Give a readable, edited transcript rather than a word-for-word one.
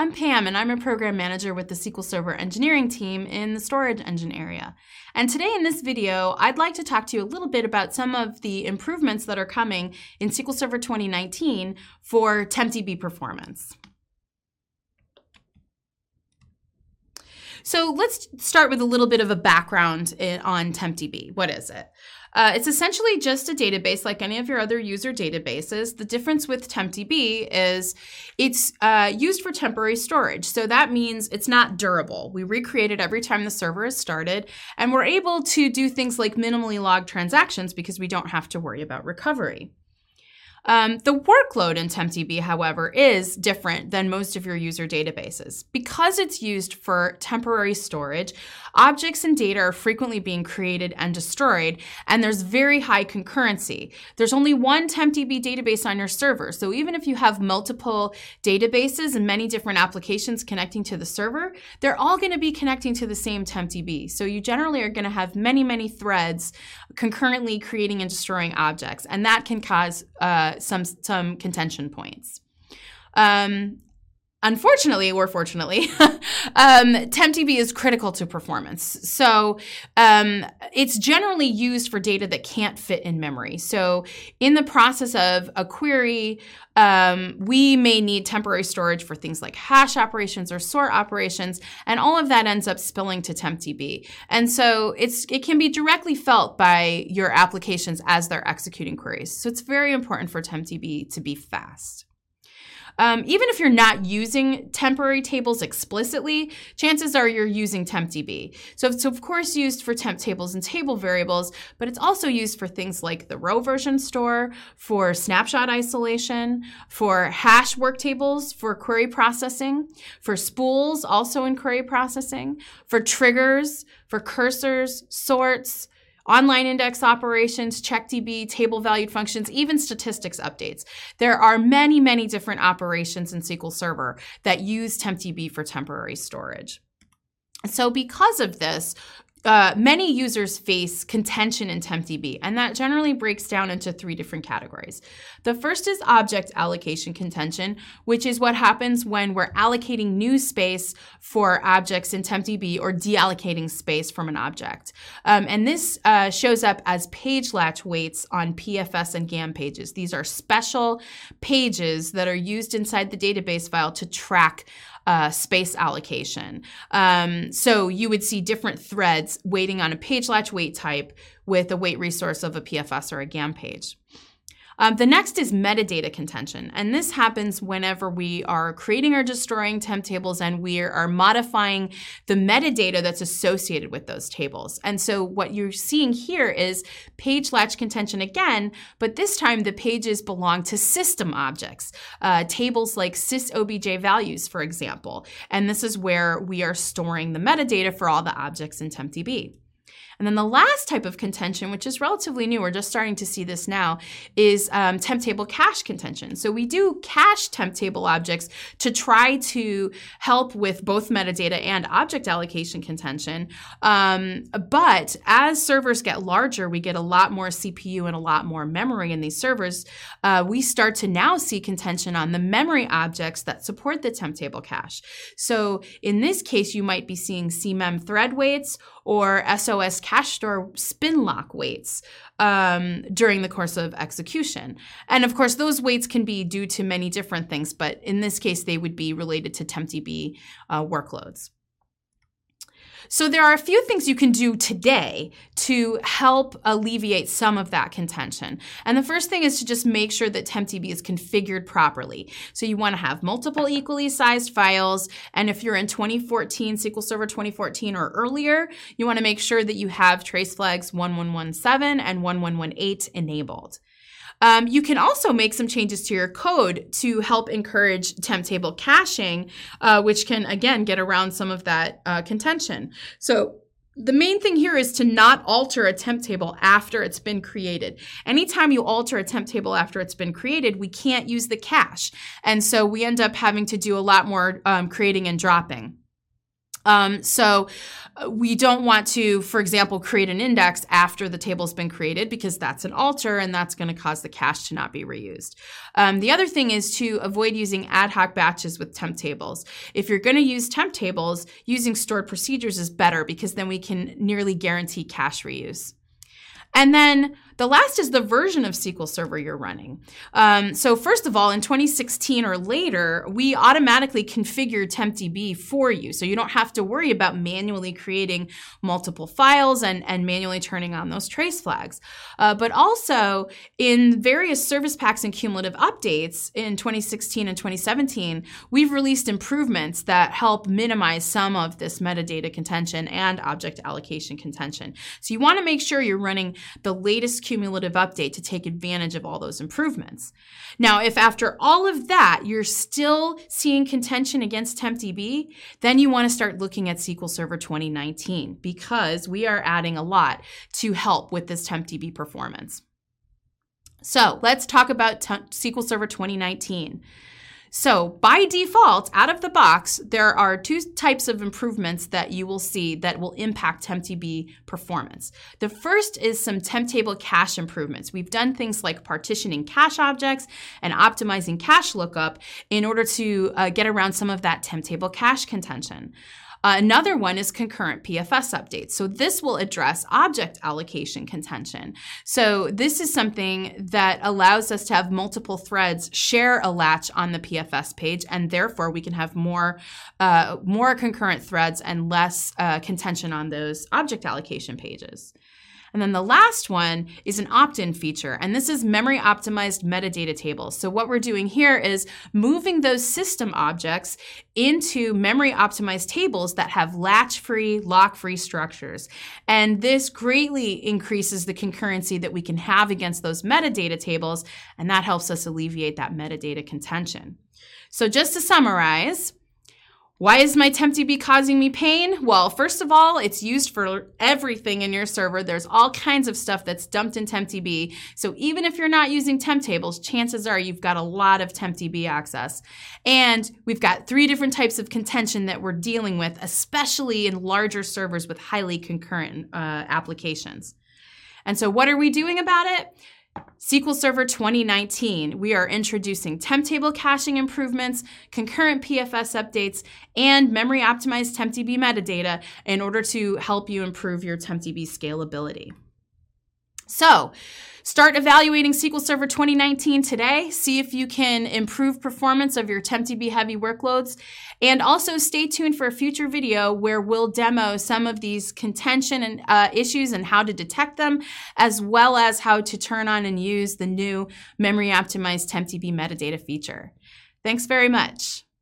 I'm Pam, and I'm a program manager with the SQL Server engineering team in the storage engine area. And today in this video, I'd like to talk to you a little bit about some of the improvements that are coming in SQL Server 2019 for TempDB performance. So let's start with a little bit of a background on TempDB. What is it? It's essentially just a database like any of your other user databases. The difference with TempDB is it's used for temporary storage. So that means it's not durable. We recreate it every time the server is started, and we're able to do things like minimally log transactions because we don't have to worry about recovery. The workload in TempDB, however, is different than most of your user databases. Because it's used for temporary storage, objects and data are frequently being created and destroyed, and there's very high concurrency. There's only one TempDB database on your server, so even if you have multiple databases and many different applications connecting to the server, they're all going to be connecting to the same TempDB. So you generally are going to have many threads concurrently creating and destroying objects, and that can cause some contention points. Unfortunately, or fortunately, TempDB is critical to performance. So it's generally used for data that can't fit in memory. So in the process of a query, we may need temporary storage for things like hash operations or sort operations, and all of that ends up spilling to TempDB. And so it can be directly felt by your applications as they're executing queries. So it's very important for TempDB to be fast. Even if you're not using temporary tables explicitly, chances are you're using TempDB. So it's of course used for temp tables and table variables, but it's also used for things like the row version store, for snapshot isolation, for hash work tables for query processing, for spools also in query processing, for triggers, for cursors, sorts, online index operations, CheckDB, table valued functions, even statistics updates. There are many different operations in SQL Server that use TempDB for temporary storage. So because of this, many users face contention in TempDB, and that generally breaks down into three different categories. The first is object allocation contention, which is what happens when we're allocating new space for objects in TempDB or deallocating space from an object. And this shows up as page latch waits on PFS and GAM pages. These are special pages that are used inside the database file to track space allocation. So you would see different threads waiting on a page latch wait type with a wait resource of a PFS or a GAM page. The next is metadata contention, and this happens whenever we are creating or destroying temp tables and we are modifying the metadata that's associated with those tables. And so what you're seeing here is page latch contention again, but this time the pages belong to system objects, tables like sysobj values, for example. And this is where we are storing the metadata for all the objects in TempDB. And then the last type of contention, which is relatively new, we're just starting to see this now, is temp table cache contention. So we do cache temp table objects to try to help with both metadata and object allocation contention. But as servers get larger, we get a lot more CPU and a lot more memory in these servers. We start to now see contention on the memory objects that support the temp table cache. So in this case, you might be seeing CMEM thread waits or SOS cache store spin lock waits during the course of execution. And of course, those waits can be due to many different things, but in this case, they would be related to TempDB workloads. So there are a few things you can do today to help alleviate some of that contention. And the first thing is to just make sure that TempDB is configured properly. So you want to have multiple equally sized files. And if you're in 2014, SQL Server 2014 or earlier, you want to make sure that you have trace flags 1117 and 1118 enabled. You can also make some changes to your code to help encourage temp table caching, which can, again, get around some of that contention. So the main thing here is to not alter a temp table after it's been created. Anytime you alter a temp table after it's been created, we can't use the cache. And so we end up having to do a lot more creating and dropping. So we don't want to, for example, create an index after the table's been created because that's an alter and that's going to cause the cache to not be reused. The other thing is to avoid using ad hoc batches with temp tables. If you're going to use temp tables, using stored procedures is better because then we can nearly guarantee cache reuse. And then the last is the version of SQL Server you're running. So first of all, in 2016 or later, we automatically configured TempDB for you. So you don't have to worry about manually creating multiple files and manually turning on those trace flags. But also in various service packs and cumulative updates in 2016 and 2017, we've released improvements that help minimize some of this metadata contention and object allocation contention. So you want to make sure you're running the latest cumulative update to take advantage of all those improvements. Now, if after all of that, you're still seeing contention against TempDB, then you want to start looking at SQL Server 2019 because we are adding a lot to help with this TempDB performance. So let's talk about SQL Server 2019. So by default, out of the box, there are two types of improvements that you will see that will impact TempDB performance. The first is some temp table cache improvements. We've done things like partitioning cache objects and optimizing cache lookup in order to get around some of that temp table cache contention. Another one is concurrent PFS updates. So this will address object allocation contention. So this is something that allows us to have multiple threads share a latch on the PFS page, and therefore we can have more concurrent threads and less contention on those object allocation pages. And then the last one is an opt-in feature, and this is memory optimized metadata tables. So what we're doing here is moving those system objects into memory optimized tables that have latch-free, lock-free structures. And this greatly increases the concurrency that we can have against those metadata tables, and that helps us alleviate that metadata contention. So just to summarize, why is my TempDB causing me pain? Well, first of all, it's used for everything in your server. There's all kinds of stuff that's dumped in TempDB. So even if you're not using temp tables, chances are you've got a lot of TempDB access. And we've got 3 different types of contention that we're dealing with, especially in larger servers with highly concurrent applications. And so what are we doing about it? SQL Server 2019, we are introducing temp table caching improvements, concurrent PFS updates, and memory optimized TempDB metadata in order to help you improve your TempDB scalability. So, start evaluating SQL Server 2019 today. See if you can improve performance of your TempDB heavy workloads. And also stay tuned for a future video where we'll demo some of these contention and issues and how to detect them, as well as how to turn on and use the new memory optimized TempDB metadata feature. Thanks very much.